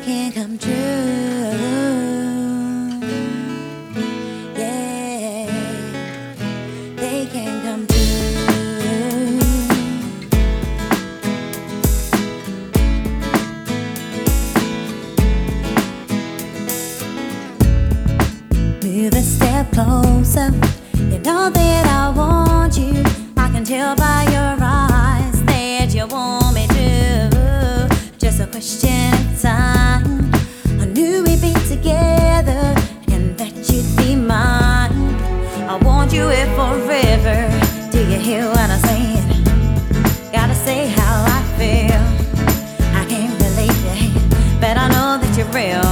can come true. Yeah, they can come true. Move a step closer. You know that I want you. I can tell by your eyes that you want me to. Just a question of time. I knew we'd be together and that you'd be mine. I want you here forever. Do you hear what I'm saying? Gotta say how I feel. I can't believe it, but I know that you're real.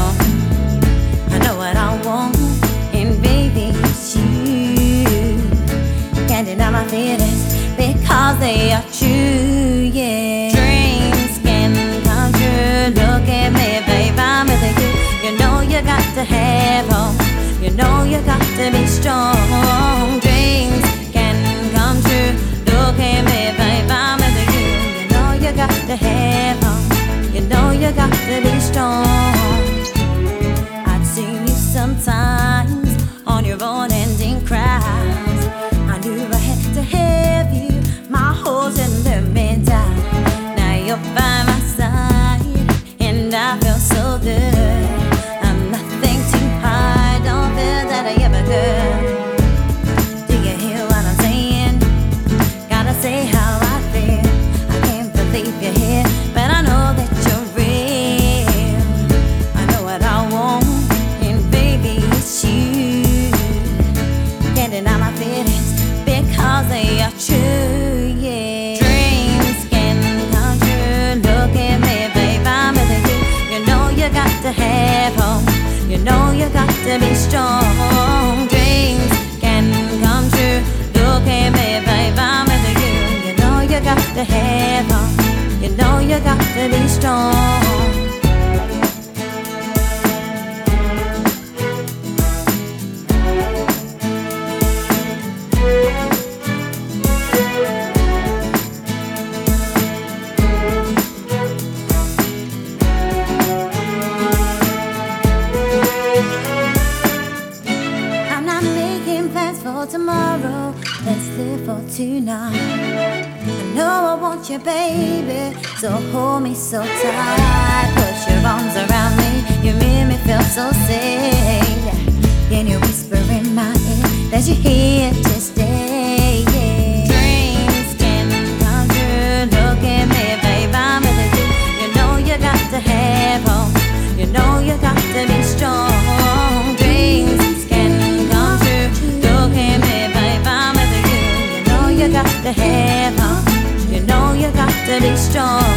I know what I want, and baby, it's you. Can't deny my feelings because they are true, yeah. Dreams can come true. Look at me, babe, I'm with you. You know you got to have hope. You know you got to be strong. Dreams can come true. Look at me, babe, I'm with you. You know you got to have hope. You know you got to be strong. I've seen you sometimes on your own ending cries. I knew I had to have you. My holes and let me down. Now you're by my side, and I feel so good. I'm nothing too hard, don't feel that I ever could. Do you hear what I'm saying? Gotta say how I feel. I can't believe you're here, but I know that you're real. I know what I want, and baby, it's you. Can't deny my feelings because they are true, yeah. Dreams can come true. Look at me, babe, I'm with you. You know you got to have hope. You know you got to be strong. Dreams can come true. Look at me, babe, I'm with you. You know you got to have hope. You know you got to be strong. For tomorrow, let's live for tonight. I know I want you, baby, so hold me so tight. Put your arms around me, you make me feel so safe. Then you whisper in my ear that you're here to stay, yeah. Dreams can come true. Look at me, babe, I'm with you. You know you got to have hope. You know you got to be strong. Dreams can come true. Look at me, babe, I'm with you. You know you got to have hope. You know you got to be strong.